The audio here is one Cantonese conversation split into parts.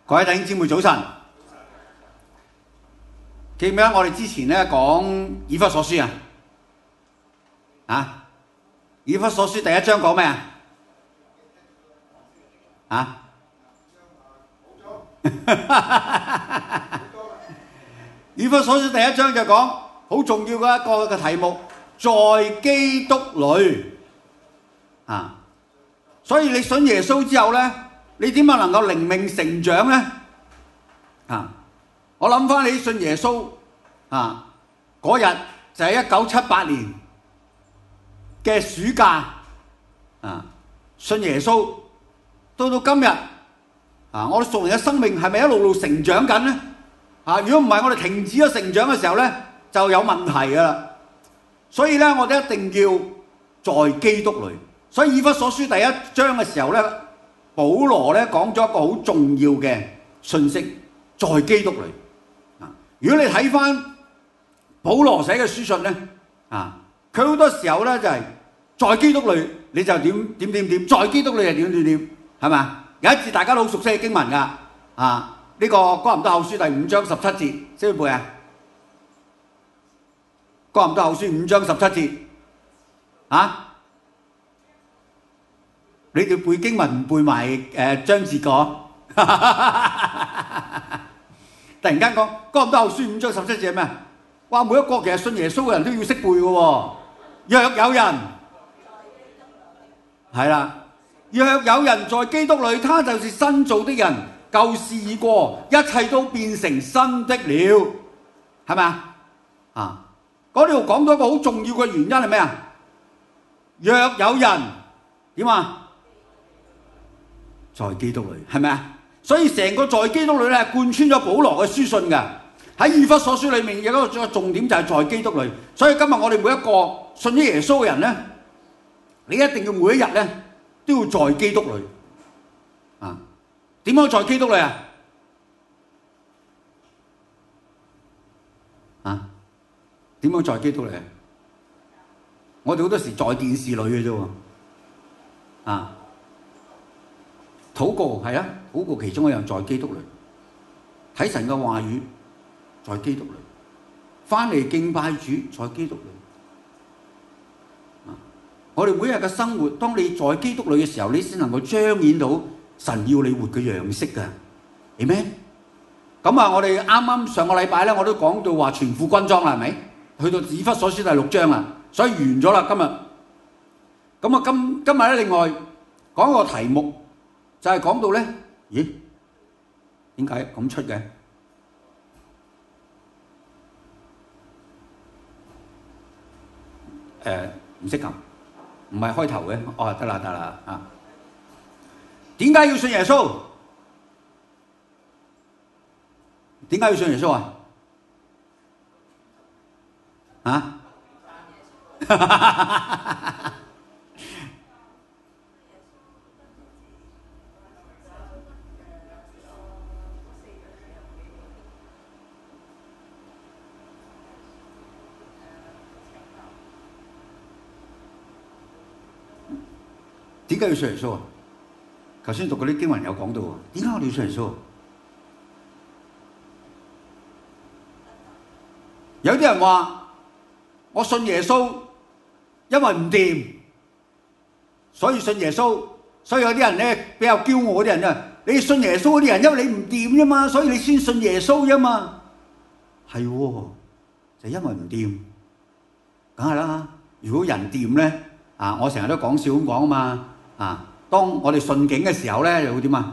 各位弟兄姊妹早晨，記唔記得我哋之前咧講以弗所書啊？以弗所書第一章講咩啊？以弗所書第一章就講好重要嘅一個嘅題目，在基督裏啊！所以你信耶穌之後咧，你點樣能夠靈命成長咧？啊！我諗翻你信耶穌啊嗰日就係1978年嘅暑假啊，信耶穌到今日啊，我哋屬靈嘅生命係咪一路路成長緊咧？啊！如果唔係，我哋停止咗成長嘅時候咧，就有問題噶啦。所以咧，我哋一定要在基督裏。所以以弗所書第一章嘅時候咧，保羅咧講咗一個好重要嘅信息，在基督裏。啊！如果你睇翻保羅寫嘅書信咧，啊，佢好多時候咧就係在基督裏，你就點，在基督裏就點，係咪？有一節大家都好熟悉嘅經文㗎，啊！呢個哥林多後書第5章17節，識唔識背啊？哥林多後書5章17節，啊？你哋背經文唔背埋章節個？突然間講哥林多後書5章17節係咩？哇！每一個其實信耶穌嘅人都要識背嘅喎。若有人係啦，若有人在基督裏，他就是新造的人。舊事已過，一切都變成新的了，係咪啊？啊！嗰度講到一個好重要嘅原因係咩啊？若有人點啊？在基督裏，係咪啊？所以成個在基督裏咧，貫穿咗保羅嘅書信嘅。喺以弗所書裏面有一個重點就係在基督裏。所以今日我哋每一個信咗耶穌嘅人咧，你一定要每一日咧都要在基督裏啊！點樣在基督裏啊？啊？點樣在基督裏啊？我哋好多時在電視裏嘅啫喎。啊？禱告係啊，禱告其中一樣在基督裏。睇神嘅話語，在基督裏。返嚟敬拜主，在基督裏。啊！我哋每日嘅生活，當你在基督裏嘅時候，你先能夠彰顯到神要你活嘅樣式㗎，係咩？咁啊，我哋啱啱上個禮拜咧，我都講到話全副軍裝啦，係咪？去到以弗所書第6章啦，所以完咗啦今日。咁啊，今日咧，另外講個題目就係講到咧，咦？點解咁出嘅？唔識撳，唔係開頭嘅。哦，得啦啊！點解要信耶穌？點解要信耶穌啊？啊？點解要信耶穌啊？頭先讀嗰啲經文有講到喎，點解我哋要信耶穌？有啲人話我信耶穌，因為唔掂，所以信耶穌。所以有啲人咧比較驕傲嗰啲人啊，你信耶穌嗰啲人，因為你唔掂啫嘛，所以你先信耶穌啫嘛。係喎，就因為唔掂，梗係啦。如果人掂咧，啊，我成日都講笑咁講啊嘛，啊。當我哋順境嘅時候咧，又會點啊？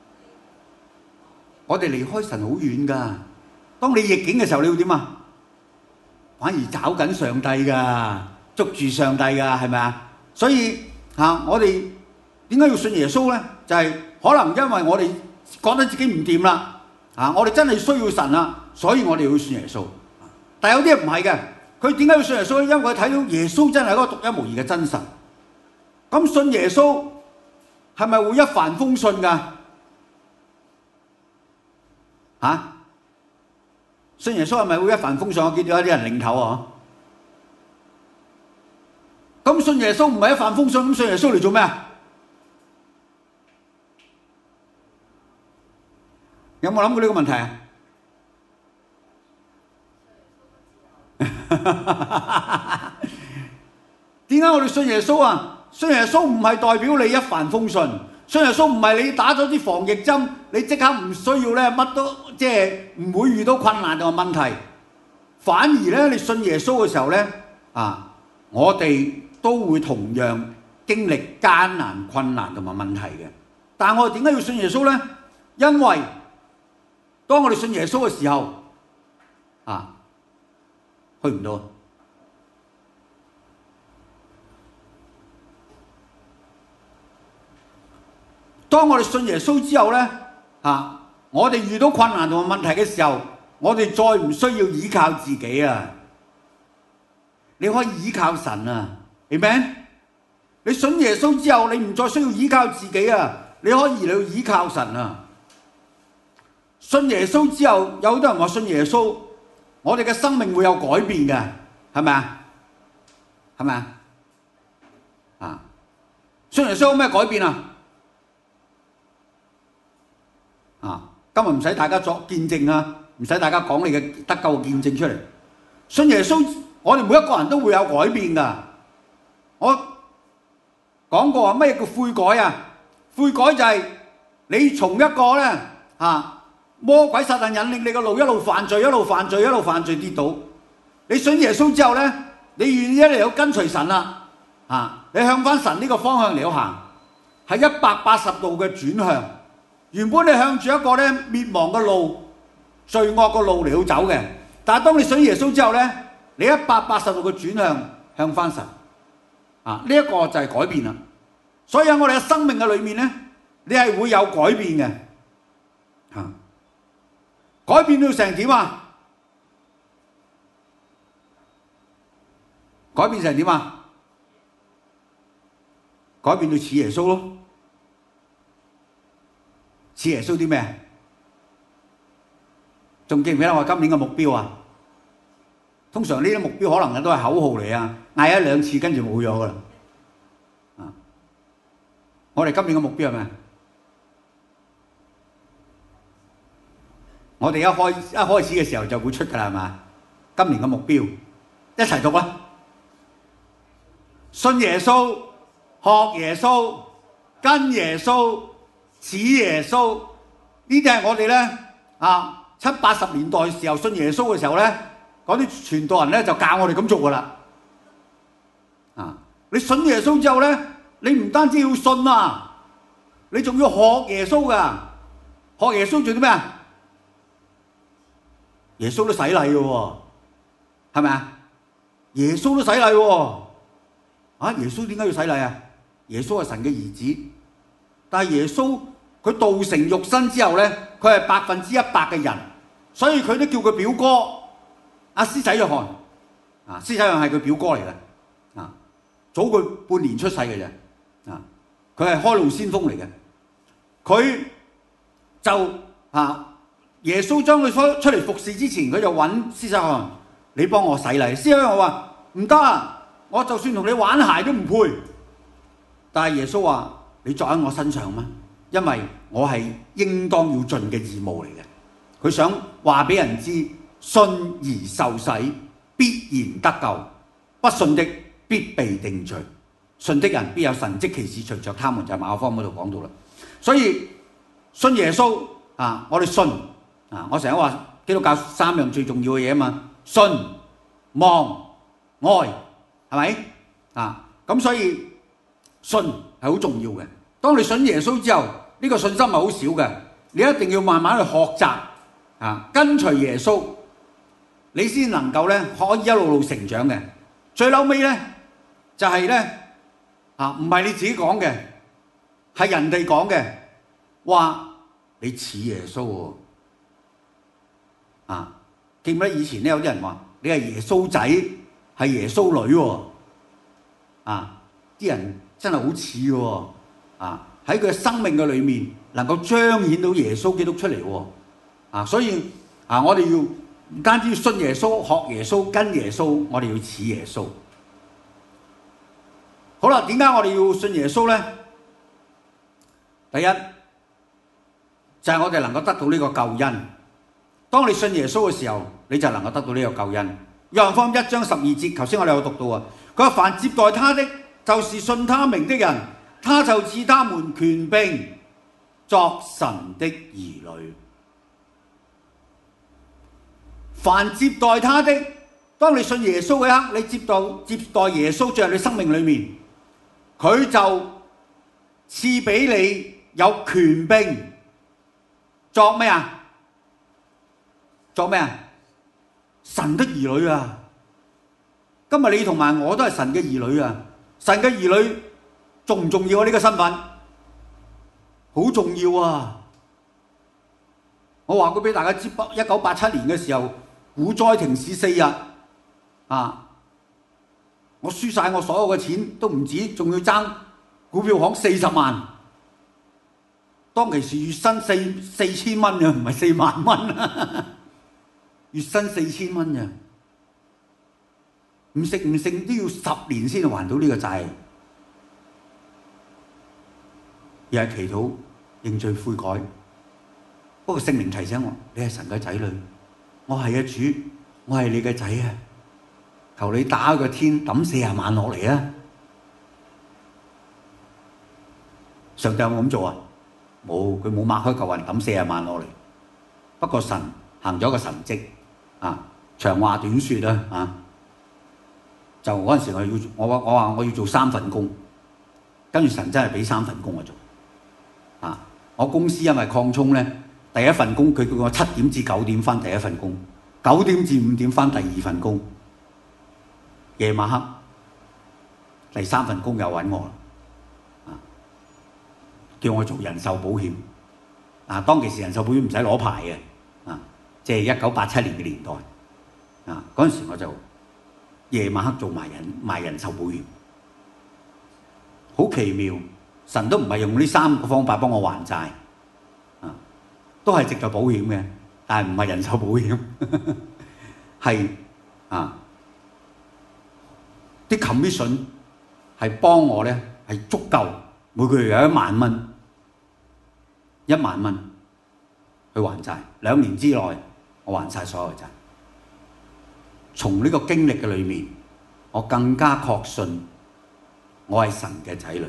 我哋離開神好遠噶。當你逆境嘅時候，你會點啊？反而找緊上帝噶，捉住上帝噶，係咪啊？所以我哋點解要信耶穌咧？就係可能因為我哋覺得自己唔掂啦，我哋真係需要神啦，所以我哋要信耶穌。但係有啲人唔係嘅，佢點解要信耶穌咧？因為佢睇到耶穌真係一個獨一無二嘅真神。咁信耶穌係咪會一帆風順㗎？信耶穌係咪會一帆風順？我見到有啲人擰頭啊！咁信耶穌唔係一帆風順，咁信耶穌嚟做咩啊？ 有冇諗過呢個問題啊？點解我哋信耶穌啊？信耶穌唔係代表你一帆風順，信耶穌唔係你打咗啲防疫針，你即刻唔需要咧乜都即係唔會遇到困難同埋問題。反而咧，你信耶穌嘅時候咧，我哋都會同樣經歷艱難、困難同埋問題嘅。但係我哋點解要信耶穌咧？因為當我哋信耶穌嘅時候，去唔到。當我哋信耶穌之後咧，我哋遇到困難同埋問題嘅時候，我哋再唔需要依靠自己啊！你可以依靠神啊，明唔明？你信耶穌之後，你唔再需要依靠自己啊，你可以嚟依靠神啊！信耶穌之後，有好多人話信耶穌，我哋嘅生命會有改變嘅，係咪啊？係咪啊？信耶穌有咩改變啊？今日唔使大家作見證啊，唔使大家講你嘅得救嘅見證出嚟。信耶穌，我哋每一個人都會有改變㗎。我講過咩叫悔改啊？悔改就係你從一個咧魔鬼撒旦引領你嘅路，一路犯罪，一路犯罪，一路犯罪跌倒。你信耶穌之後咧，你願意嚟到跟隨神啦，你向翻神呢個方向嚟到行，係180度嘅轉向。原本你向住一個咧滅亡嘅路、罪惡嘅路嚟到走嘅，但係當你信耶穌之後咧，你180度嘅轉向翻神，呢一個就係改變啦。所以喺我哋嘅生命嘅裏面咧，你係會有改變嘅，改變到成點啊？改變成點啊？改變到似耶穌咯。似耶穌啲咩？仲記唔記得我今年嘅目標啊？通常呢啲目標可能都係口號嚟啊，嗌一兩次跟住冇咗噶啦。我哋今年嘅目標係咩？我哋一開始嘅時候就會出噶啦，係嘛？今年嘅目標一齊讀啦！信耶穌，學耶穌，跟耶穌。似耶穌，呢啲係我哋咧70、80年代時候信耶穌嘅時候咧，嗰啲傳道人咧就教我哋咁做噶啦。你信耶穌之後咧，你唔單止要信啊，你仲要學耶穌噶。學耶穌做啲咩啊？耶穌都洗禮嘅喎，係咪啊？耶穌都洗禮喎。耶穌點解要洗禮啊？耶穌係神嘅兒子。但係耶穌佢道成肉身之後咧，佢係100%嘅人，所以佢都叫佢表哥施洗約翰。施洗約翰係佢表哥嚟嘅，早佢半年出世嘅啫。佢係開路先鋒嚟嘅。佢就耶穌將佢出嚟服侍之前，佢就揾施洗約翰，你幫我洗禮。施洗約翰話唔得啊，我就算同你玩鞋都唔配。但係耶穌話，你作喺我身上嗎？因為我係應當要盡嘅義務嚟嘅。佢想話俾人知，信而受洗必然得救，不信的必被定罪。信的人必有神蹟奇事隨着他們，就係馬可福音嗰度講到啦。所以信耶穌我哋信我成日話基督教3樣最重要嘅嘢啊嘛，信、望、愛，係咪？咁所以信係好重要嘅。當你信耶穌之後，呢個信心係好少嘅，你一定要慢慢去學習跟隨耶穌，你先能夠咧可以一路路成長嘅。最後尾咧就係咧唔係你自己講嘅，係人哋講嘅，話你似耶穌喎。記唔記得以前咧有啲人話你係耶穌仔，係耶穌女喎。啲人真係好似喎。喺佢嘅生命嘅裏面，能夠彰顯到耶穌基督出嚟喎。所以我哋要唔單止要信耶穌、學耶穌、跟耶穌，我哋要似耶穌。好啦，點解我哋要信耶穌咧？第一就係我哋能夠得到呢個救恩。當你信耶穌嘅時候，你就能夠得到呢個救恩。約翰福音1章12節，頭先我哋有讀到啊，佢話凡接待他的，就是信他名的人，他就賜他們權柄作神的兒女。凡接待他的，當你信耶穌嘅刻，你接待耶穌進入你生命裏面，佢就賜俾你有權柄作咩啊？作咩啊？神的兒女啊！今日你同埋我都係神嘅兒女啊！神嘅兒女重唔重要啊？呢個身份好重要啊！我話過俾大家知，1987年嘅時候，股災停市4日啊！我輸晒我所有嘅錢都唔止，仲要爭股票行40萬。當其時月薪4,000蚊啊，唔係4萬蚊啊！月薪4000蚊啊！唔食唔勝都要10年先還到呢個債，又係祈禱認罪悔改。不過聖靈提醒我，你係神嘅仔女，我係啊主，我係你嘅仔啊！求你打個天抌40萬落嚟啊！上帝有冇咁做啊？冇，佢冇擘開嚿雲抌40萬落嚟。不過神行咗個神蹟啊！長話短説啦啊！就嗰陣時我話我要做3份工，跟住神真係俾3份工我做啊！我公司因為擴充咧，第一份工佢叫我7點至9點返第一份工，9點至5點返第二份工，夜晚黑第3份工又揾我啦，叫我做人壽保險啊！當其時人壽保險唔使攞牌嘅啊，即係1987年嘅年代啊！嗰陣時我就夜晚黑做賣人壽保險，好奇妙！神都唔係用呢3個方法幫我還債啊，都係藉助保險嘅，但係唔係人壽保險，係啊啲 commission 係幫我咧係足夠每個月有1萬蚊，1萬蚊去還債，2年之內我還晒所有債。從呢個經歷嘅裏面，我更加確信我係神嘅仔女，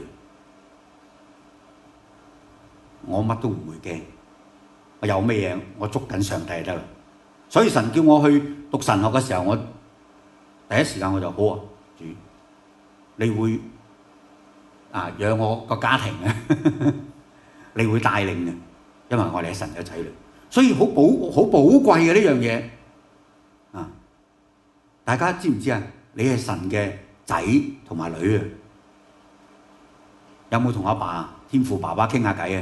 我乜都唔會驚，我有咩嘢我捉緊上帝就得啦。所以神叫我去讀神學嘅時候，我第一時間我就好啊，主，你會養我個家庭嘅，你會帶領嘅，因為我哋係神嘅仔女，所以好寶貴嘅呢樣嘢啊！大家知唔知啊？你係神嘅仔同埋女啊？有冇同阿爸天父爸爸傾下偈啊？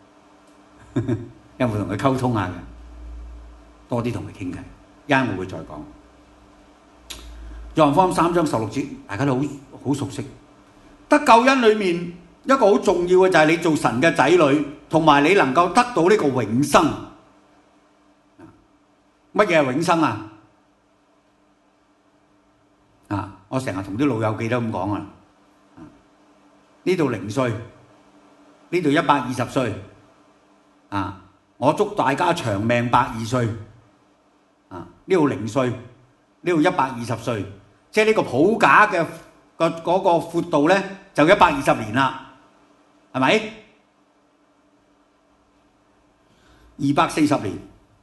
有冇同佢溝通下嘅？多啲同佢傾偈，一陣我會再講。約翰福音3章16節，大家都好熟悉。得救恩裏面一個好重要嘅就係你做神嘅仔女，同埋你能夠得到呢個永生。乜嘢係永生啊？我成日同啲老友記都咁講啊！呢度0歲，呢度120歲啊！我祝大家長命120歲啊！呢度0歲，呢度120歲，即係呢個普架嘅嗰個闊度咧，就120年啦，係咪？240年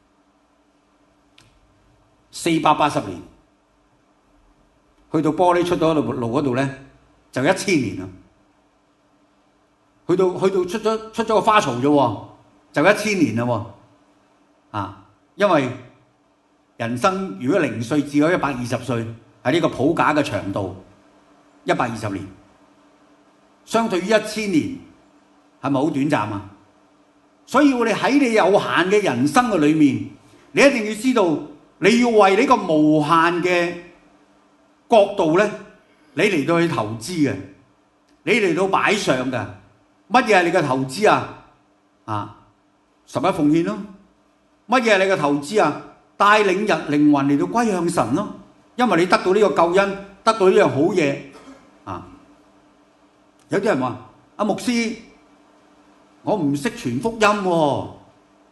，480年。去到玻璃出咗路嗰度咧，就1000年啦。去到出咗個花槽啫喎，就1000年啦喎。因為人生如果0歲至到120歲，係呢個普架嘅長度120年，相對於1000年，係咪好短暫啊？所以我哋喺你有限嘅人生嘅裏面，你一定要知道，你要為呢個無限嘅角度咧，你嚟到去投資嘅，你嚟到擺上嘅，乜嘢係你嘅投資啊？11奉獻咯。乜嘢係你嘅投資啊？帶領人靈魂嚟到歸向神咯。因為你得到呢個救恩，得到呢樣好嘢啊！有啲人話：阿牧師，我唔識傳福音喎，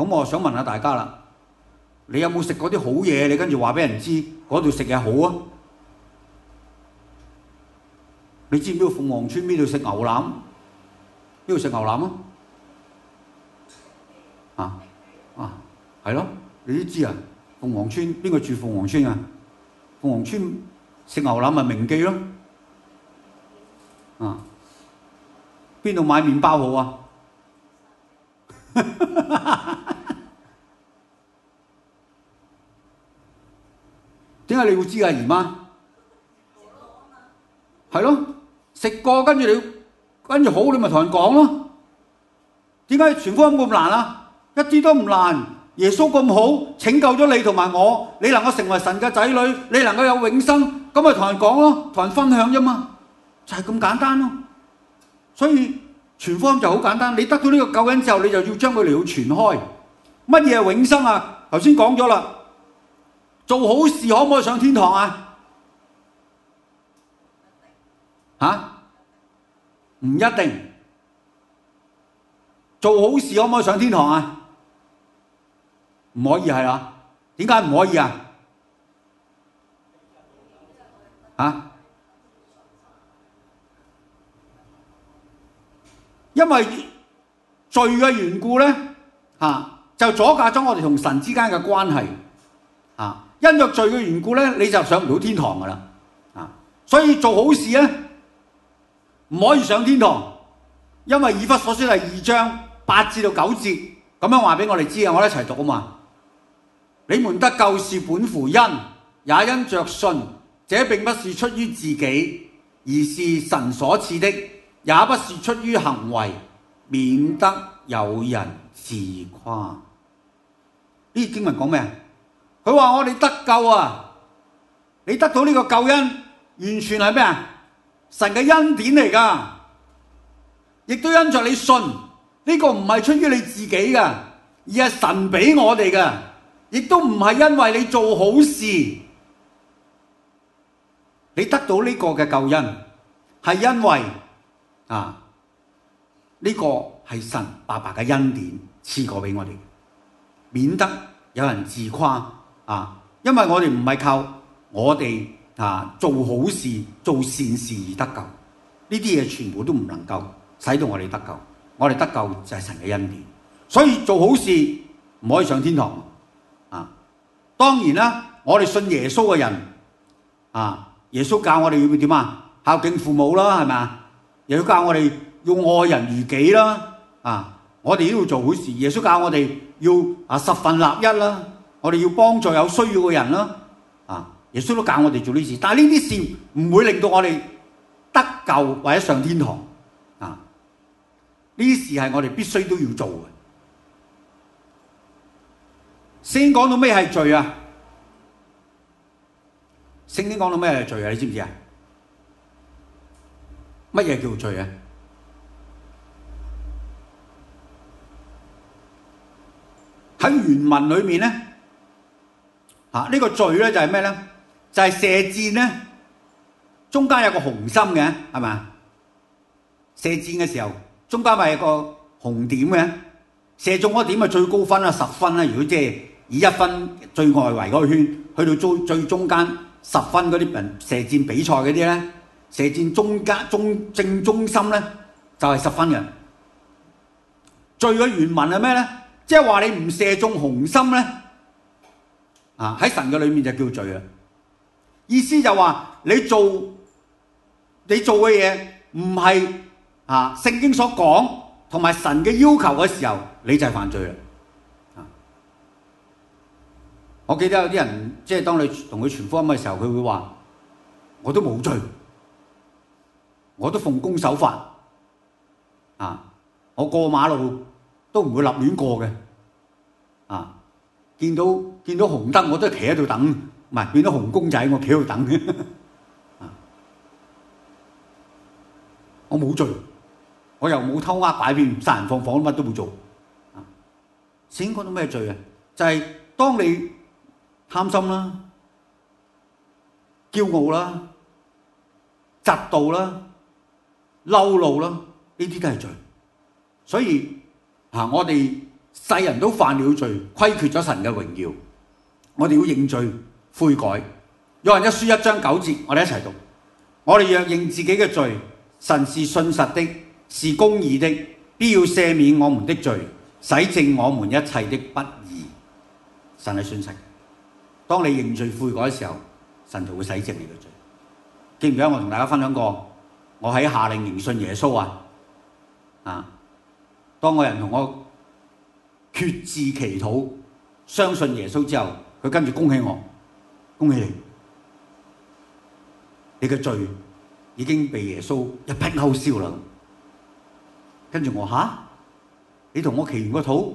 咁我想問下大家啦，你有冇食嗰啲好嘢？你跟住話俾人知嗰度食嘢好啊？你知唔知鳳凰村邊度食牛腩？邊度食牛腩啊？係咯，你都知啊！鳳凰村邊個住鳳凰村啊？鳳凰村食牛腩咪明記咯。邊度買麵包好啊？點解你會知啊，姨媽？係咯，食過跟住好，你咪同人講咯。點解傳福音咁難啊？一啲都唔難。耶穌咁好，拯救咗你同埋我，你能夠成為神嘅仔女，你能夠有永生，咁咪同人講咯，同人分享啫嘛，就係咁簡單咯。所以傳福音就好簡單，你得到呢個救恩之後，你就要將佢嚟到傳開。乜嘢係永生啊？頭先講咗啦，做好事可唔可以上天堂啊？唔一定。做好事可唔可以上天堂啊？唔可以係啦。點解唔可以啊？因為罪嘅緣故咧，就阻隔咗我哋同神之間嘅關係。因着罪嘅緣故咧，你就上唔到天堂噶啦。所以做好事咧，唔可以上天堂，因為以弗所書第2章8至到9節咁樣話俾我哋知啊，我哋一齊讀啊嘛。你們得救是本乎恩，也因着信，這並不是出於自己，而是神所賜的，也不是出於行為，免得有人自誇。呢經文講咩啊？佢話我哋得救啊，你得到呢個救恩，完全係咩啊？神嘅恩典嚟㗎，亦都因着你信，呢個唔係出於你自己㗎，而係神俾我哋㗎，亦都唔係因為你做好事，你得到呢個嘅救恩，係因為呢個係神白白嘅恩典賜過俾我哋，免得有人自誇。因為我哋唔係靠我哋做好事做善事而得救，呢啲嘢全部都唔能夠使到我哋得救。我哋得救就係神嘅恩典，所以做好事唔可以上天堂。當然啦，我哋信耶穌嘅人，耶穌教我哋要點啊？孝敬父母啦，係咪啊？又要教我哋要愛人如己啦。我哋都要做好事。耶穌教我哋要十分立一啦。我哋要幫助有需要嘅人啦。耶穌都教我哋做呢啲事，但係呢啲事唔會令到我哋得救或者上天堂。呢啲事係我哋必須都要做嘅。先講到咩係罪啊？聖經講到咩係罪啊？你知唔知啊？乜嘢叫罪啊？喺原文裏面咧，呢個罪咧就係咩咧？就係射箭咧，中間有個紅心嘅，係咪？射箭嘅時候，中間咪有個紅點嘅，射中嗰點咪最高分啦，10分啦。如果即係以1分最外圍嗰個圈，去到最中間10分嗰啲人射箭比賽嗰啲咧，射箭正中心咧就係10分嘅。罪嘅原文係咩咧？即係話你唔射中紅心咧，喺神嘅裏面就叫罪啊！意思就話你做嘅嘢唔係聖經所講同埋神嘅要求嘅時候，你就係犯罪啦。我記得有啲人即係當你同佢傳福音嘅時候，佢會話：我都冇罪，我都奉公守法，我過馬路都唔會立亂過嘅。見到紅燈我都係企喺度等，唔係見到紅公仔我企喺度等。我冇罪，我又冇偷呃擺騙、殺人放火，乜都冇做。聖經講到咩罪啊？就係當你貪心啦、驕傲啦、嫉妒啦、嬲怒啦，呢啲都係罪。所以我哋世人都犯了罪，虧缺咗神嘅榮耀。我哋要認罪悔改。約翰一書1章9節，我哋一齊讀。我哋若認自己嘅罪，神是信實的，是公義的，必要赦免我們的罪，洗淨我們一切的不義。神係信實嘅。當你認罪悔改嘅時候，神就會洗淨你嘅罪。記唔記得我同大家分享過，我喺夏令營信耶穌啊？當個人同我決志祈禱，相信耶穌之後，佢跟住恭喜我，恭喜你，你嘅罪已經被耶穌一筆勾銷啦。跟住我你同我祈完個禱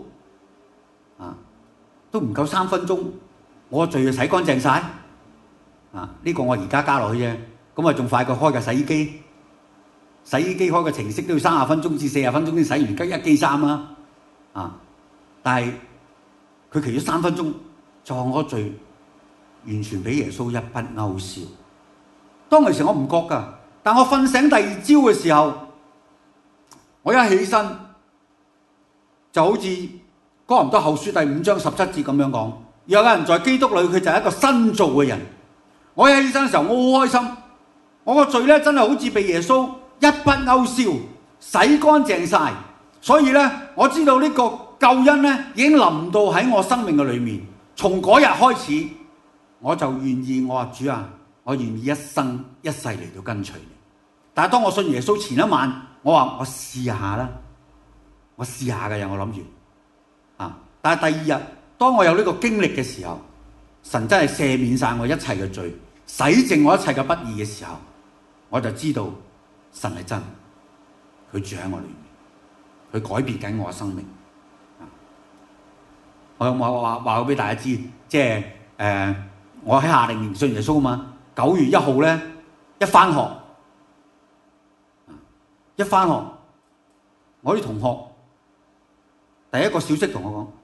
都唔夠3分鐘，我嘅罪就洗乾淨晒。呢個我而家加落去啫，咁仲快過開個洗衣機。洗衣機開個程式都要30分鐘至40分鐘先洗完，跟一機衫啦。但係佢祈咗3分鐘，就話我罪完全俾耶穌一筆勾銷。當其時我唔覺㗎，但我瞓醒第二朝嘅時候，我一起身就好似哥林多後書第5章17節咁樣講，有個人在基督裏，佢就係一個新造嘅人。我一起身嘅時候，我好開心，我個罪咧真係好似被耶穌一筆勾銷，洗乾淨晒。所以咧，我知道呢個救恩咧已經臨到喺我生命嘅裏面。從嗰日開始，我就願意，我話主啊，我願意一生一世嚟到跟隨你。但係當我信耶穌前一晚，我話我試下啦，我試下嘅，我諗住但係第二日，當我有呢個經歷嘅時候，神真係赦免晒我一切嘅罪，洗淨我一切嘅不義嘅時候，我就知道神係真，佢住喺我裏面，佢改變緊我嘅生命。我有冇話俾大家知，即係我喺夏令營信耶穌嘛，9月1號咧一返學，我啲同學第一個小息同我講：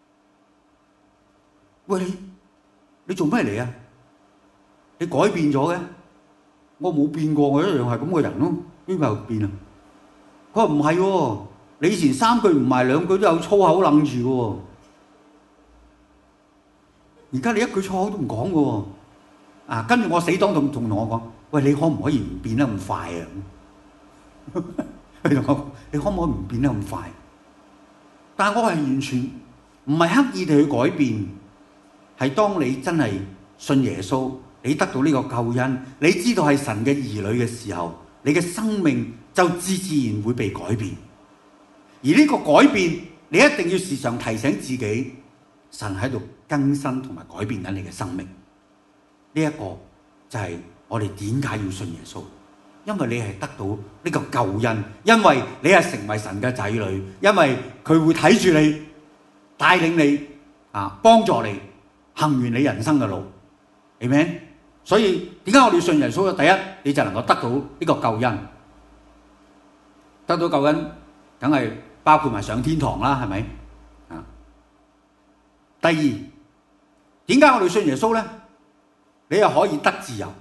喂，你做咩嚟啊？你改變咗嘅？我冇變過，我一樣係咁嘅人咯，邊有變啊？佢話唔係喎，你以前3句唔埋2句都有粗口楞住嘅喎，而家你一句粗口都唔講嘅喎。跟住我死黨仲同我講：喂，你可唔可以唔變得咁快啊？佢同我講：你可唔可以唔變得咁快？但係我係完全唔係刻意地去改變，係當你真係信耶穌，你得到呢個救恩，你知道係神嘅兒女嘅時候，你嘅生命就自然會被改變。而呢個改變，你一定要時常提醒自己，神喺度更新同埋改變緊你嘅生命。呢一個就係我哋點解要信耶穌，因為你係得到呢個救恩，因為你係成為神嘅仔女，因為佢會睇住你，帶領你幫助你行完你人生嘅路。Amen。所以點解我哋要信耶穌？第一，你就能夠得到呢個救恩，得到救恩梗係包括埋上天堂啦，係咪？第二，點解我哋要信耶穌咧？你又可以得自由。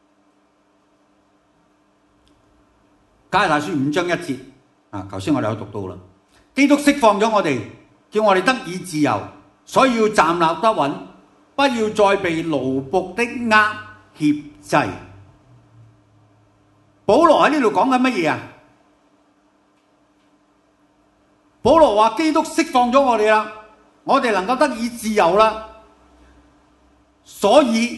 加拉太書5章1節頭先我哋有讀到啦。基督釋放咗我哋，叫我哋得以自由，所以要站立得穩，不要再被奴僕的軛挾制。保羅喺呢度講緊乜嘢啊？保羅話基督釋放咗我哋啦，我哋能夠得以自由啦，所以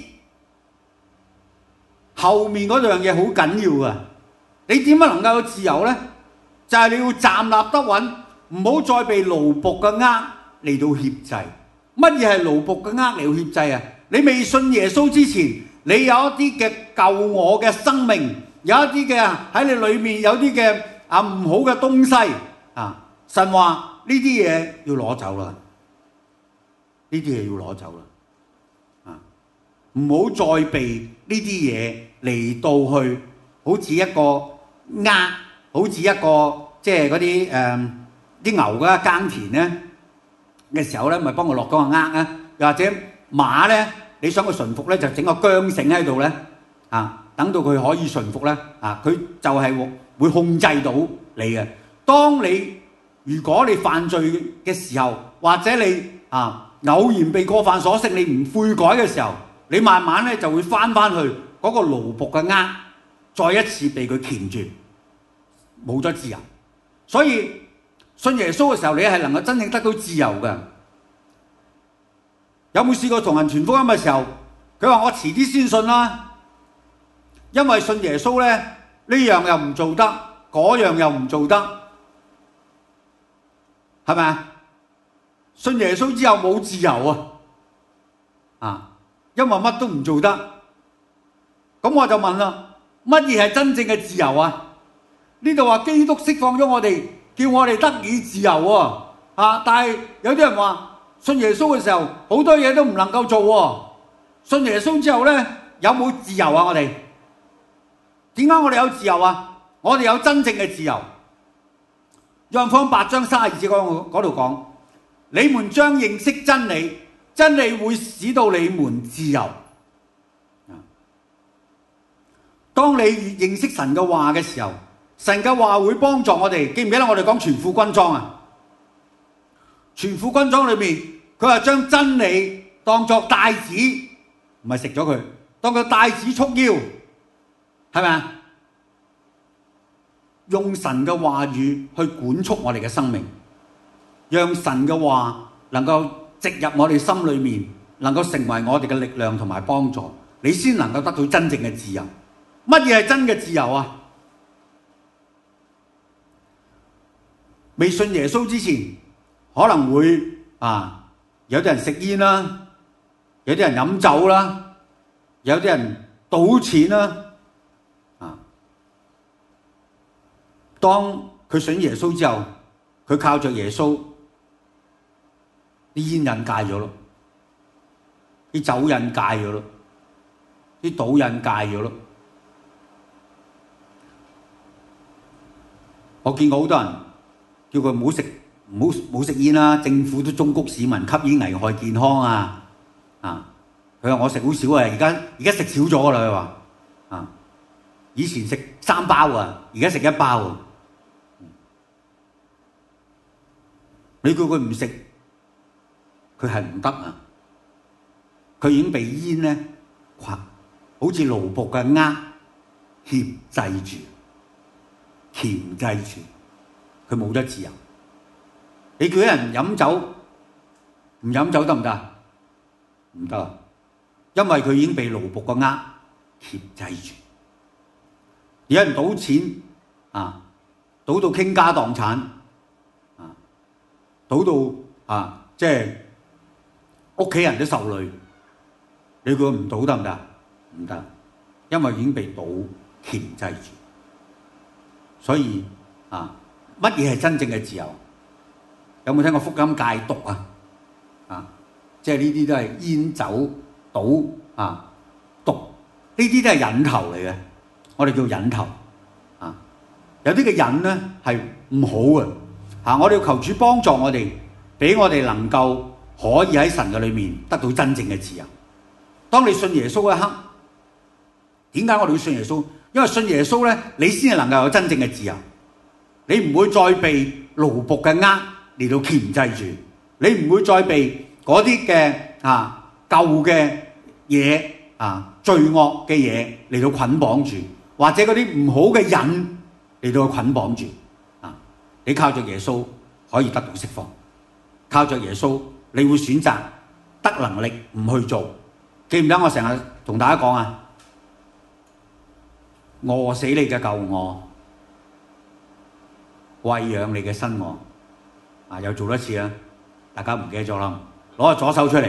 後面嗰樣嘢好緊要啊！你點樣能夠有自由呢？就係你要站立得穩，唔好再被奴僕嘅軛嚟到挾制。乜嘢係奴僕嘅軛嚟到挾制啊？你未信耶穌之前，你有一啲嘅舊我嘅生命，有一啲嘅喺你裏面有啲嘅唔好嘅東西神話呢啲嘢要攞走啦，呢啲嘢要攞走啦，唔好再被呢啲嘢嚟到去，好似一個軛，好似一個即係嗰啲啲牛嘅耕田咧嘅時候咧，咪幫佢落嗰個軛啊，又或者馬咧，你想佢順服咧，就整個韁繩喺度咧，等到佢可以順服咧，佢就係會控制到你嘅。當你如果你犯罪嘅時候，或者你偶然被過犯所勝，你唔悔改嘅時候，你慢慢咧就會翻去嗰個奴僕嘅軛，再一次被佢鉗住，冇咗自由。所以信耶穌嘅時候，你係能夠真正得到自由嘅。有冇試過同人傳福音嘅時候，佢話我遲啲先信啦，因為信耶穌咧呢樣又唔做得，嗰樣又唔做得，係咪啊？信耶穌之後冇自由因為乜都唔做得。咁我就問啦，乜嘢係真正嘅自由啊？呢度話基督釋放咗我哋，叫我哋得以自由喎。但係有啲人話信耶穌嘅時候，好多嘢都唔能夠做喎。信耶穌之後呢，有冇自由啊？我哋點解我哋有自由啊？我哋有真正嘅自由。約翰福音8章32節嗰度講，你們將認識真理，真理會使到你們自由。當你越認識神嘅話嘅時候，神嘅話會幫助我哋。記唔記得我哋講全副軍裝啊？全副軍裝裏面，佢話將真理當作帶子，唔係食咗佢，當個帶子束腰，係咪啊？用神嘅話語去管束我哋嘅生命，讓神嘅話能夠植入我哋心裏面，能夠成為我哋嘅力量同埋幫助，你先能夠得到真正嘅自由。乜嘢係真嘅自由啊？未信耶穌之前，可能會有啲人食煙啦，有啲人飲酒啦，有啲人賭錢啦。當佢信耶穌之後，佢靠着耶穌，啲煙癮戒咗咯，啲酒癮戒咗咯，啲賭癮戒咗咯。我見過好多人叫佢唔好食煙啦，政府都忠告市民吸煙危害健康啊！佢話我食好少啊，而家食少咗啦。佢話以前食3包啊，而家食1包啊。你叫佢唔食，佢係唔得啊！佢已經被煙咧好似奴僕嘅軛牽制住。鉗制住，佢冇得自由。你叫人飲酒，唔飲酒得唔得？唔得，因為佢已經被奴僕嘅軛鉗制住。有人賭錢賭到傾家蕩產賭到即係屋企人都受累。你叫佢唔賭得唔得？唔得，因為已經被賭鉗制住。所以乜嘢係真正嘅自由？有冇聽過福音戒毒即係呢啲都係煙酒賭毒，呢啲都係癮頭嚟嘅。我哋叫癮頭有啲嘅癮咧係唔好嘅我哋要求主幫助我哋，俾我哋能夠可以喺神嘅裏面得到真正嘅自由。當你信耶穌嗰一刻，點解我哋要信耶穌？因為信耶穌咧，你先係能夠有真正嘅自由。你唔會再被奴僕嘅軛嚟到鉗制住，你唔會再被嗰啲嘅舊嘅嘢罪惡嘅嘢嚟到捆綁住，或者嗰啲唔好嘅癮嚟到捆綁住你靠着耶穌可以得到釋放，靠着耶穌你會選擇得能力唔去做。記唔記得我成日同大家講餓死你嘅舊我，餵養你嘅新我。又做多次啦，大家唔記得咗啦。攞個左手出嚟，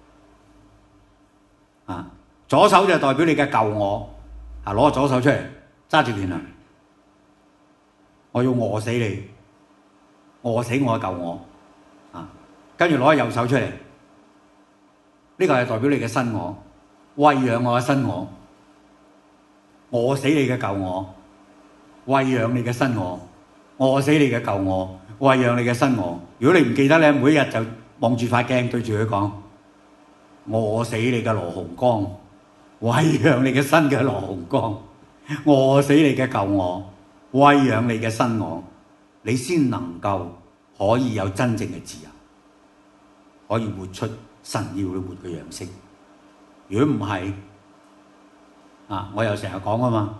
左手就代表你嘅舊我。攞個左手出嚟，揸住拳啦。我要餓死你，餓死我嘅舊我。跟住攞個右手出嚟，呢個係代表你嘅新我，餵養我嘅新我。餓死你嘅舊我，餵養你嘅新我。餓死你嘅舊我，餵養你嘅新我。如果你唔記得咧，每日就望住塊鏡對住佢講：餓死你嘅羅洪光，餵養你嘅新嘅羅洪光。餓死你嘅舊我，餵養你嘅新我，你先能夠可以有真正嘅自由，可以活出神要你活嘅樣式。如果唔係，我又成日講啊嘛，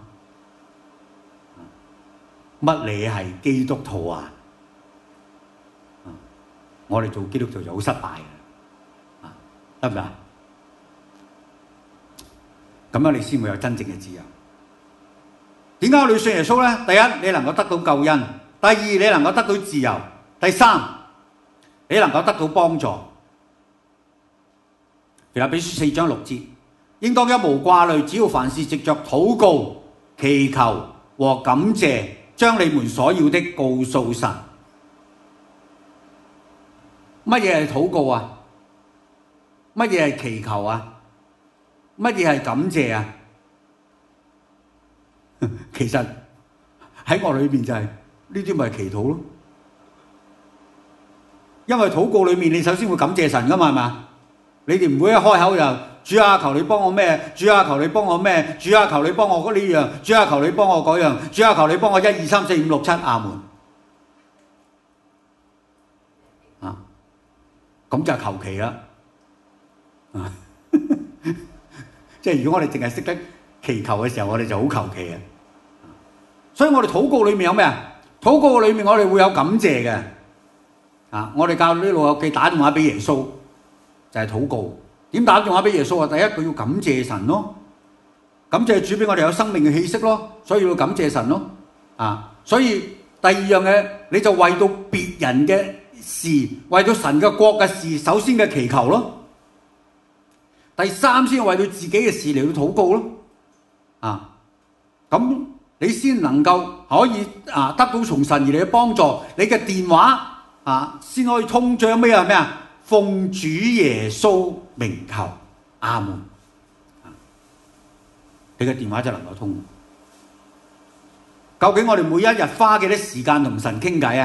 乜你係基督徒啊？我哋做基督徒就好失敗嘅，得唔得？咁樣你先會有真正嘅自由。點解我哋要信耶穌呢？第一，你能夠得到救恩；第二，你能夠得到自由；第三，你能夠得到幫助。腓立比書4章6節，應當一無掛慮，只要凡事藉着禱告、祈求和感謝，將你們所要的告訴神。乜嘢係禱告啊？乜嘢係祈求啊？乜嘢係感謝啊？其實喺我裏面就係呢啲咪係祈禱咯。因為禱告裏面你首先會感謝神噶嘛，係嘛？你哋唔會一開口就主啊，求你幫我咩？主啊，求你幫我咩？主啊，求你幫我呢樣。主啊，求你幫我嗰樣。主啊，求你幫我1、2、3、4、5、6、7，阿門。咁就求其啦。即係如果我哋淨係識得祈求嘅時候，我哋就好求其嘅。所以我哋禱告裏面有咩啊？禱告裏面我哋會有感謝嘅。我哋教啲老友記打電話俾耶穌，就係禱告。點打電話俾耶穌啊？第一，佢要感謝神咯，感謝主俾我哋有生命嘅氣息咯，所以要感謝神咯。所以第二樣嘢，你就為到別人嘅事，為到神嘅國嘅事，首先嘅祈求咯。第三先為到自己嘅事嚟到禱告咯。咁你先能夠可以得到從神而嚟嘅幫助。你嘅電話先可以通脹咩啊？奉主耶穌名求，阿門。你嘅電話就能夠通。究竟我哋每一日花幾多時間同神傾偈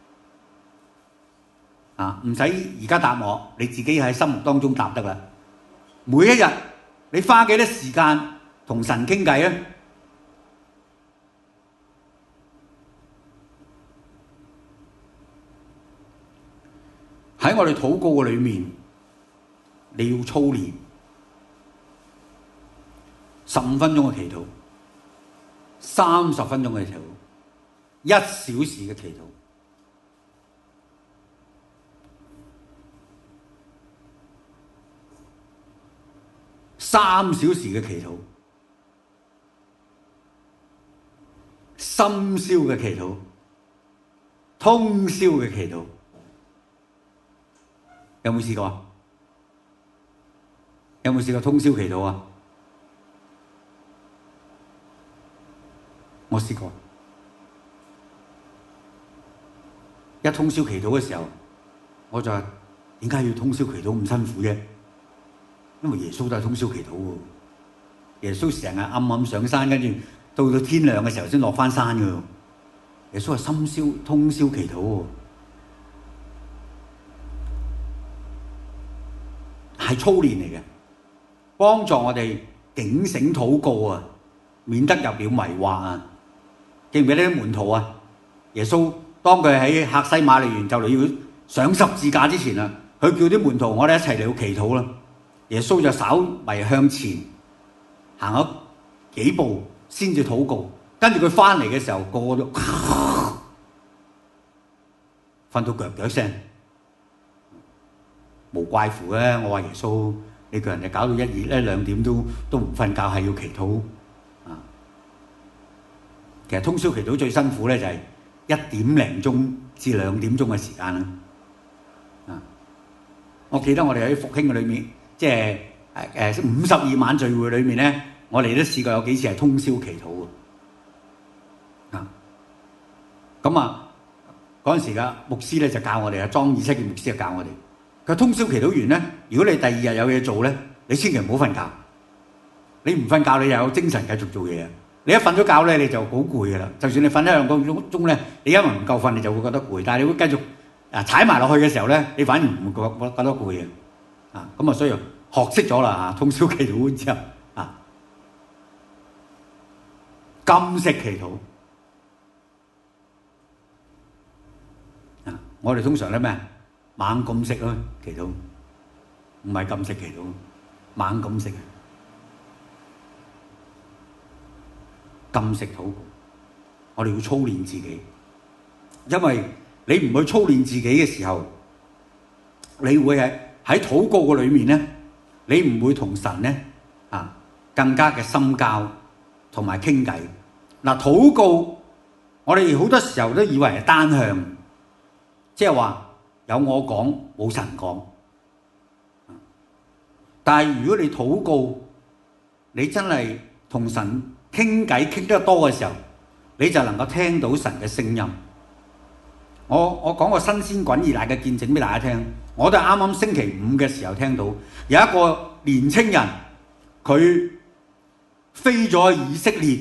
啊？唔使而家答我，你自己喺心目當中答得啦。每一日你花幾多時間同神傾偈啊？喺我哋禱告嘅裏面，你要操練15分鐘嘅祈禱，30分鐘嘅祈禱，1小時嘅祈禱，3小時嘅祈禱，深宵嘅祈禱，通宵嘅祈禱。有冇試過啊？有冇試過通宵祈禱啊？我試過。一通宵祈禱嘅時候，我就話：點解要通宵祈禱咁辛苦啫？因為耶穌都係通宵祈禱喎。耶穌成日暗暗上山，跟住到天亮嘅時候先落返山㗎喎。耶穌係深宵通宵祈禱喎。係操練嚟嘅，幫助我哋警醒禱告啊，免得入了迷惑啊！記唔記得啲門徒啊？耶穌當佢喺客西馬尼園就嚟要上十字架之前啦，佢叫啲門徒我哋一齊嚟到祈禱啦。耶穌就稍微向前行咗幾步先至禱告，跟住佢翻嚟嘅時候，個個都瞓到腳腳聲。無怪乎嘅，我話耶穌，你個人就搞到1、2點都唔瞓覺，係要祈禱啊！其實通宵祈禱最辛苦咧，就係1點零鐘至2點鐘嘅時間啦。我記得我哋喺復興嘅裏面，即係52晚聚會裏面咧，我哋都試過有幾次係通宵祈禱嘅。咁嗰陣時嘅牧師咧就教我哋莊以七嘅牧師就教我哋。佢通宵祈禱完咧，如果你第二日有嘢做咧，你千祈唔好瞓覺。你唔瞓覺，你又有精神繼續做嘢。你一瞓咗覺咧，你就好攰㗎啦。就算你瞓1、2個鐘咧，你因為唔夠瞓，你就會覺得攰。但係你會繼續踩埋落去嘅時候咧，你反而唔會覺得攰嘅。咁所以學識咗啦，通宵祈禱之後禁食祈禱。 我哋通常咧咩猛咁食咯，祈禱唔係禁食祈禱，猛咁食，禁食禱告。我哋要操練自己，因為你唔去操練自己嘅時候，你會喺禱告嘅裏面咧，你唔會同神咧更加嘅深交同埋傾偈。嗱，禱告我哋好多時候都以為係單向，即係話有我講冇神講。但係如果你禱告，你真係同神傾偈傾得多嘅時候，你就能夠聽到神嘅聲音。我講個新鮮滾熱辣嘅見證俾大家聽。我都係啱啱星期五嘅時候聽到有一個年青人，佢飛咗去以色列，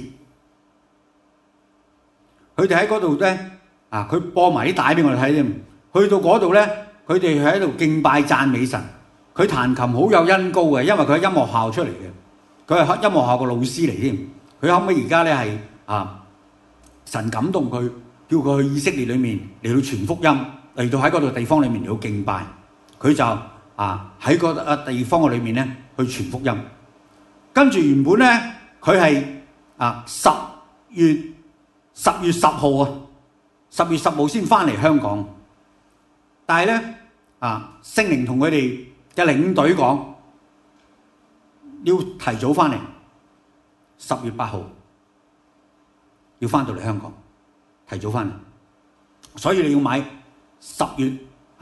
佢哋喺嗰度咧佢播埋啲帶俾我哋睇添。去到嗰度咧，佢哋喺度敬拜讚美神。佢彈琴好有恩膏嘅，因為佢喺音樂校出嚟嘅，佢係音樂校個老師嚟添。佢後尾而家咧係神感動佢，叫佢去以色列裏面嚟到傳福音，嚟到喺嗰度地方裏面嚟到敬拜。佢就喺個地方嘅裏面咧去傳福音。跟住原本咧佢係10月10號10月10號先翻嚟香港，但係咧聖靈同佢哋嘅領隊講要提早翻嚟，10月8號要翻到嚟香港，提早翻嚟，所以你要買10月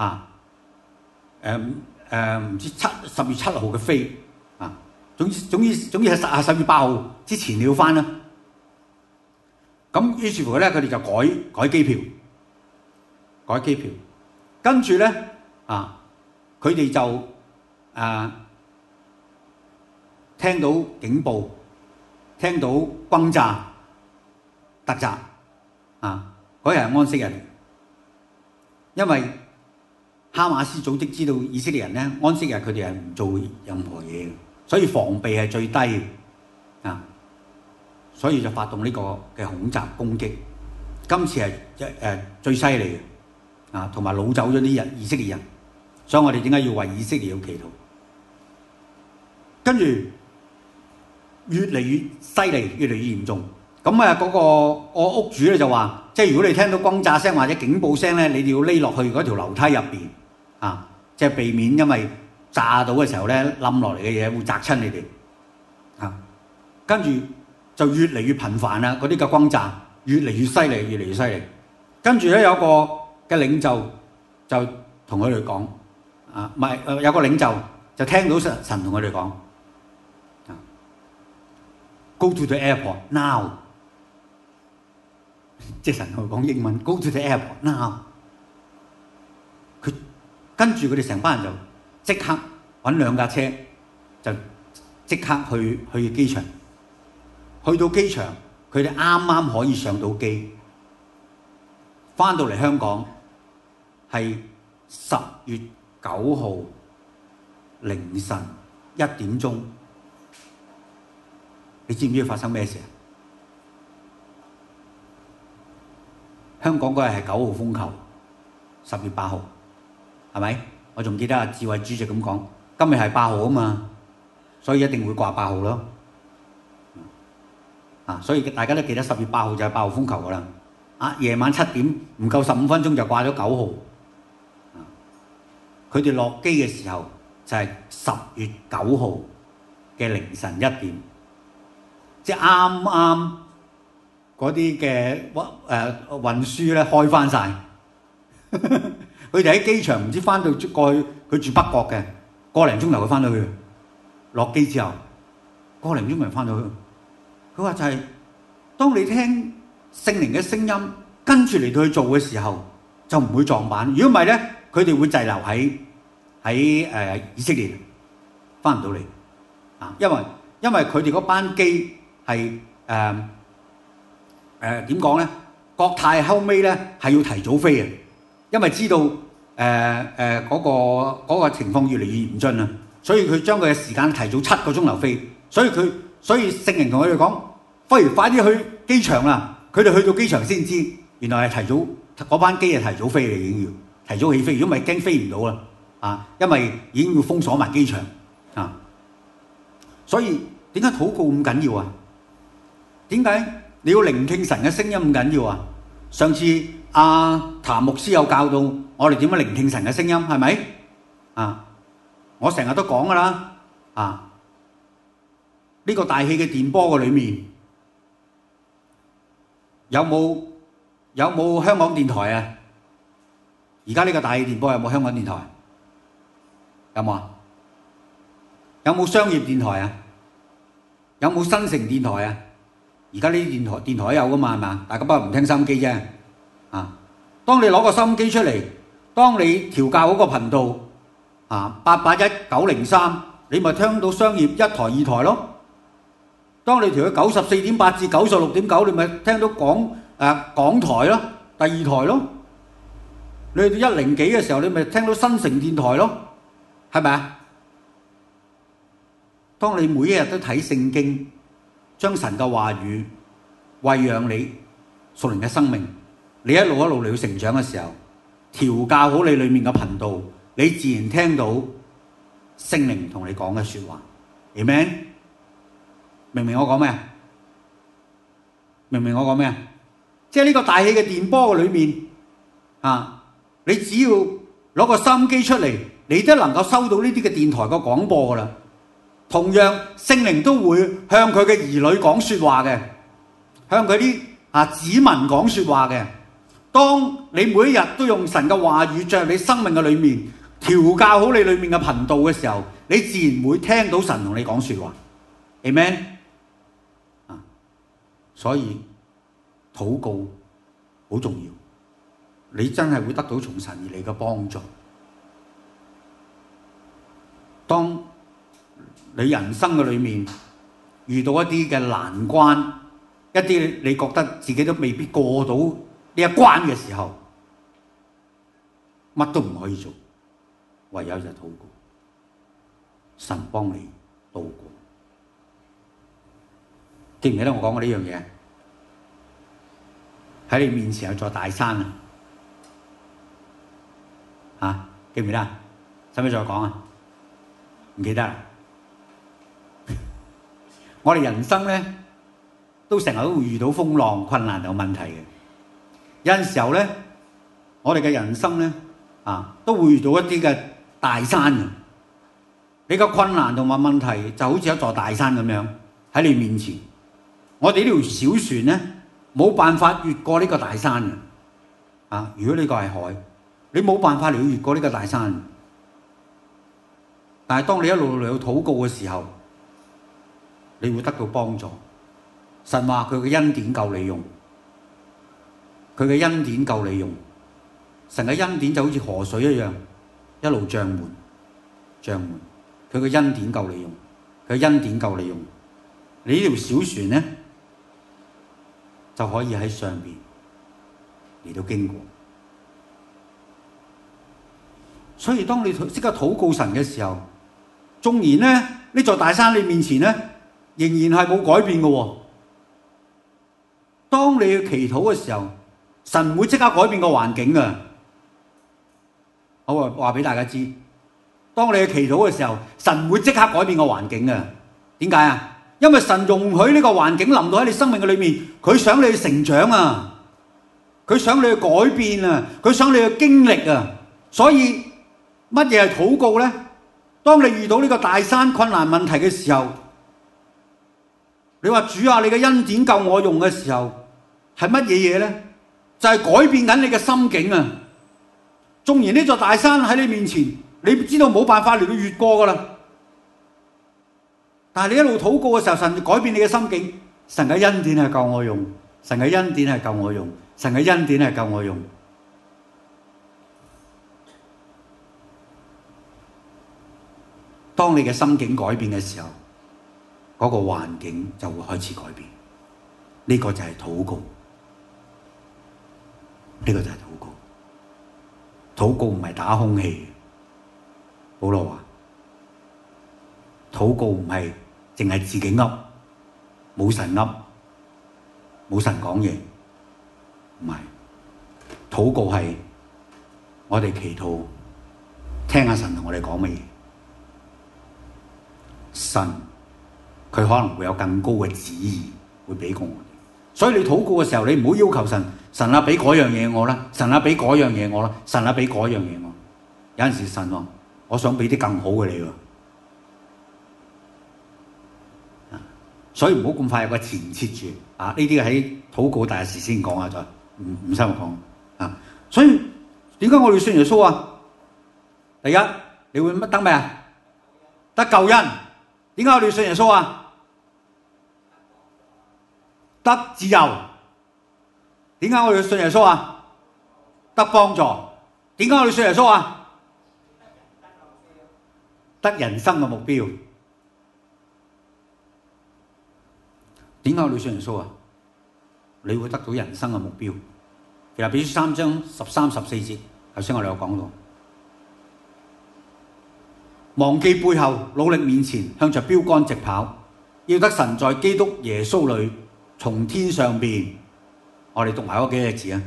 唔知10月7號嘅飛總之係10月8號之前你要翻啦。咁於是乎咧，佢哋就改機票，跟住咧佢哋就聽到警報，聽到轟炸、突襲嗰日係安息日嚟，因為哈馬斯組織知道以色列人咧安息日佢哋係唔做任何嘢嘅，所以防備係最低嘅所以就發動呢個嘅恐襲攻擊。今次係最犀利嘅同埋擄走咗啲以色列人，所以我哋點解要為以色列要祈禱？跟住越嚟越犀利，越嚟越嚴重。咁嗰個我屋主咧就話，即係如果你聽到轟炸聲或者警報聲咧，你哋要匿落去嗰條樓梯入邊即係避免因為炸到嘅時候咧冧落嚟嘅嘢會砸親你哋跟住就越嚟越頻繁啦，嗰啲嘅轟炸越嚟越犀利，越嚟越犀利。跟住咧有個嘅領袖就同佢哋講唔係有個領袖就聽到神同佢哋講Go to the airport now， 即係神同佢講英文 Go to the airport now。 佢跟住佢哋成班人就即刻揾2架車，就即刻去機場。去到機場，佢哋啱啱可以上到機，翻到嚟香港係10月9號凌晨1點鐘。你知唔知發生咩事？香港嗰日係9號風球，10月8號，係咪？我仲記得智慧主席咁講，今日係8號啊嘛，所以一定會掛8號咯。所以大家都記得10月8號就係8號風球噶啦。夜晚7點唔夠15分鐘就掛咗9號。佢哋落機嘅時候就係10月9號嘅凌晨1點，即係啱啱嗰啲嘅運輸咧開翻晒。佢哋喺機場唔知翻到過去，佢住北角嘅，個零鐘頭佢翻到去。落機之後個零鐘咪翻到去。佢話就係當你聽聖靈嘅聲音，跟住嚟到去做嘅時候，就唔會撞板。如果唔係咧，佢哋會滯留喺以色列，翻唔到嚟因為佢哋嗰班機係點講咧？國泰後尾咧係要提早飛嘅，因為知道嗰個情況越嚟越嚴峻啦，所以佢將佢嘅時間提早7個鐘頭飛。所以聖靈同佢哋講，不如快啲去機場啦。佢哋去到機場先知，原來係提早嗰班機係提早飛嘅，已經提早起飛，如果唔係驚飛唔到啦啊！因為已經要封鎖埋機場啊，所以點解禱告咁緊要啊？點解你要聆聽神嘅聲音咁緊要啊？上次譚牧師有教導我哋點樣聆聽神嘅聲音，係咪啊？我成日都講噶啦啊！呢個大氣嘅電波嘅裏面有冇香港電台啊？而家呢個大氣電波有冇香港電台？有冇啊？有冇商業電台啊？有冇新城電台啊？而家呢啲電台都有噶嘛，係嘛？大家不過唔聽收音機啫。啊，當你攞個收音機出嚟，當你調校嗰個頻道881-903，你咪聽到商業1台2台咯。當你調到94.8至96.9，你咪聽到港台咯，第2台咯。你去到102嘅時候，你咪聽到新城電台咯，係咪啊？當你每一日都睇聖經，將神嘅話語餵養你屬靈嘅生命，你一路嚟去成長嘅時候，調校好你裏面嘅頻道，你自然聽到聖靈同你講嘅說話。Amen？ 明唔明我講咩啊？明唔明我講咩啊？即係呢個大氣嘅電波嘅裏面啊，你只要攞個收音機出嚟，你都能夠收到呢啲嘅電台嘅廣播噶啦。同樣聖靈都會向佢嘅兒女講說話嘅，向佢啲子民講說話嘅。當你每一日都用神嘅話語進入你生命嘅裏面，調校好你裏面嘅頻道嘅時候，你自然會聽到神同你講說話。Amen？ 所以禱告好重要，你真係會得到從神而嚟嘅幫助。當你人生嘅裏面遇到一啲嘅難關，一啲你覺得自己都未必過到呢一關嘅時候，乜都唔可以做，唯有就禱告，神幫你渡過。記唔記得我講過呢樣嘢？喺你面前有座大山啊！記唔記得？使唔使再講啊？唔記得啦。我哋人生咧，都成日都會遇到風浪、困難同問題嘅。有陣時候咧，我哋嘅人生咧都會遇到一啲嘅大山嘅。你個困難同埋問題就好似一座大山咁樣喺你面前。我哋呢條小船咧，冇辦法越過呢個大山嘅。如果呢個係海，你冇辦法嚟越過呢個大山。但係當你一路嚟到禱告嘅時候，你會得到幫助。神話佢嘅恩典夠你用，佢嘅恩典夠你用。神嘅恩典就好似河水一樣，一路漲滿。佢嘅恩典夠你用，佢嘅恩典夠你用。你呢條小船咧，就可以喺上邊嚟到經過。所以當你即刻禱告神嘅時候，縱然咧呢座大山你面前咧，仍然係冇改變嘅喎。當你去祈禱嘅時候，神唔會即刻改變個環境嘅。我話俾大家知，當你去祈禱嘅時候，神唔會即刻改變個環境嘅。點解啊？因為神容許呢個環境臨到喺你生命嘅裏面，佢想你去成長啊，佢想你去改變啊，佢想你去經歷啊。所以乜嘢係禱告咧？當你遇到呢個大山困難問題嘅時候，你話主啊，你嘅恩典夠我用嘅時候，係乜嘢嘢咧？就係改變緊你嘅心境啊！縱然呢座大山喺你面前，你知道冇辦法嚟到越過噶啦，但係你一路禱告嘅時候，神就改變你嘅心境。神嘅恩典係夠我用，神嘅恩典係夠我用，神嘅恩典係夠我用。當你嘅心境改變嘅時候，嗰個環境就會開始改變。呢個就係禱告，呢個就係禱告。禱告唔係打空氣。保羅話：禱告唔係淨係自己噏，冇神噏，冇神講嘢，唔係。禱告係我哋祈禱，聽下神同我哋講乜嘢。神佢可能會有更高嘅旨意會俾過我哋，所以你禱告嘅時候，你唔好要求神，神啊俾嗰樣嘢我啦，神啊俾嗰樣嘢我啦，神啊俾嗰樣嘢我。有陣時神話，我想俾啲更好嘅你喎。所以唔好咁快有個前設住啊！呢啲喺禱告大事先講啊，再唔使我講啊。所以點解我哋信耶穌啊？第一，你會乜得咩啊？得救恩。點解我哋要信耶穌啊？得自由。點解我哋要信耶穌啊？得幫助。點解我哋信耶穌啊？得人生嘅目標。點解我哋信耶穌啊？你會得到人生嘅目標。其實腓立比書3章13、14節，頭先我哋有講到，忘記背後，努力面前，向着標竿直跑，要得神在基督耶穌裏從天上邊，我哋讀埋嗰幾個字啊，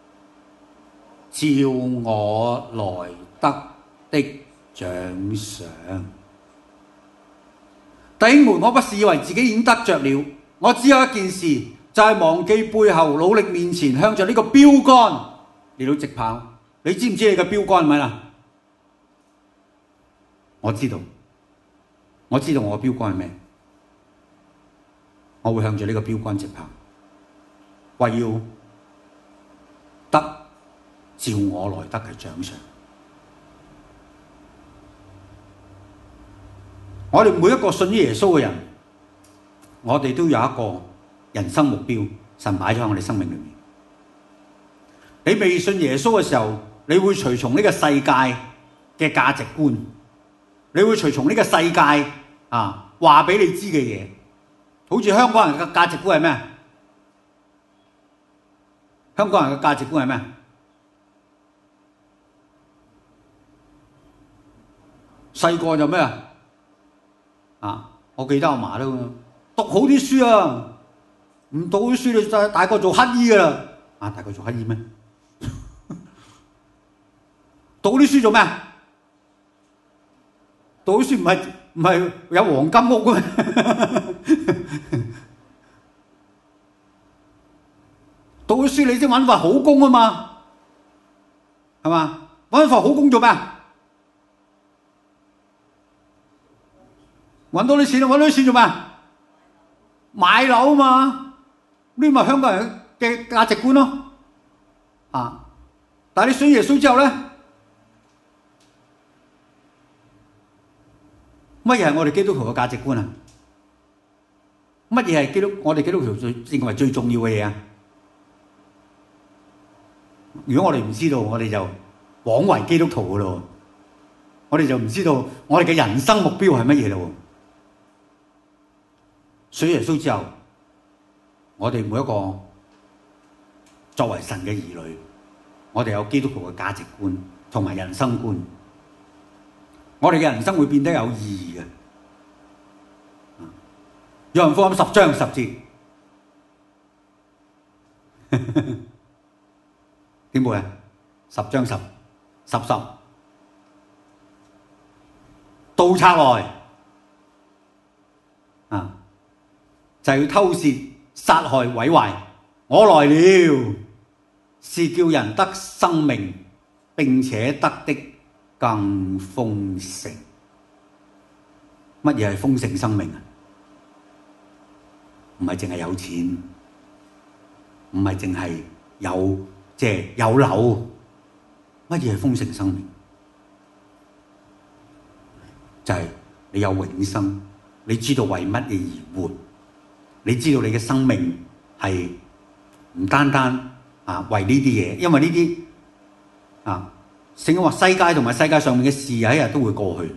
照我來得的獎賞。弟兄們，我不是以為自己已經得着了，我只有一件事，就係忘記背後，努力面前，向着呢個標竿嚟到直跑。你知唔知你嘅標竿係咪啦？我知道，我知道我嘅標竿係咩？我會向着呢個標竿直跑，為要得照我來得嘅獎賞。我哋每一個信於耶穌嘅人，我哋都有一個人生目標，神擺咗喺我哋生命裏面。你未信耶穌嘅時候，你會隨從呢個世界嘅價值觀，你會隨從呢個世界話俾你知嘅嘢。好似香港人嘅價值觀係咩？香港人嘅價值觀係咩？細個就咩我記得阿嫲都讀好啲書啊，唔讀啲書你大個做乞兒噶啦。大個做乞兒咩？讀啲書做咩？讀啲書唔係有黃金屋嘅咩？讀啲書你先揾份好工啊嘛，係嘛？揾份好工做咩？揾到啲錢，揾到啲錢做咩？買樓啊嘛，呢咪香港人嘅價值觀咯。但係你信耶穌之後咧，乜嘢係我哋基督徒嘅價值觀啊？乜嘢係我哋基督徒認為最重要嘅嘢啊？如果我哋唔知道，我哋就枉為基督徒噶咯。我哋就唔知道我哋嘅人生目標係乜嘢咯。信耶穌之後，我哋每一個作為神嘅兒女，我哋有基督徒嘅價值觀同埋人生觀，我哋嘅人生會變得有意義嘅。約翰福音10章10節，點會啊？10章10盜賊來就係要偷竊、殺害、毀壞。我來了，是叫人得生命，並且得的更豐盛。乜嘢係豐盛生命啊？唔係淨係有錢，唔係淨係有樓。乜嘢係豐盛生命？就係你有永生，你知道為乜嘢而活。你知道你嘅生命係唔單單為呢啲嘢，因為呢啲聖經話世界同埋世界上面嘅事有一日都會過去，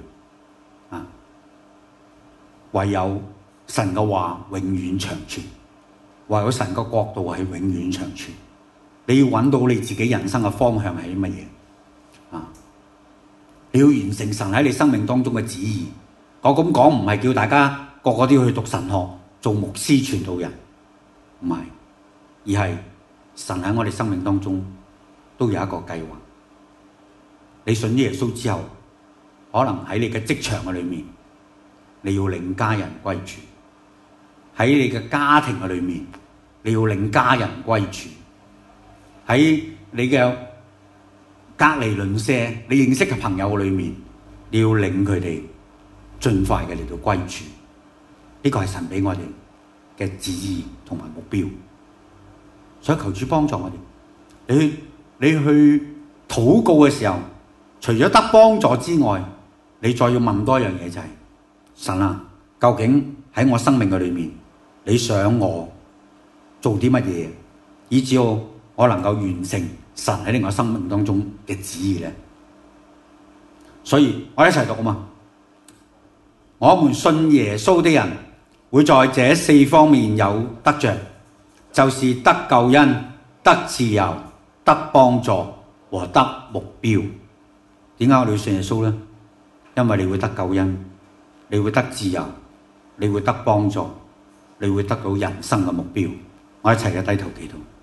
唯有神嘅話永遠長存，唯有神嘅國度係永遠長存。你要揾到你自己人生嘅方向係乜嘢？你要完成神喺你生命當中嘅旨意。我咁講唔係叫大家個個都要去讀神學，做牧師傳道人，唔係，而係神喺我哋生命當中都有一個計劃。 你信耶穌之後，可能喺你嘅職場嘅裏面，你要領家人歸主；喺你嘅家庭嘅裏面，你要領家人歸主；喺你嘅隔離鄰舍，你認識嘅朋友嘅裏面，你要領佢哋盡快嘅嚟到歸主。呢個係神俾我哋嘅旨意同埋目標，所以求主幫助我哋。你去禱告嘅時候，除咗得幫助之外，你再要問多一樣嘢，就係神啊，究竟喺我生命嘅裏面，你想我做啲乜嘢，以至我能夠完成神喺我生命當中嘅旨意呢？所以我哋一齊讀啊嘛！我們信耶穌的人會在這4方面有得着，就是得救恩、得自由、得幫助和得目標。點解我哋要信耶穌呢？因為你會得救恩，你會得自由，你會得幫助，你會得到人生嘅目標。我一齊嘅低頭祈禱。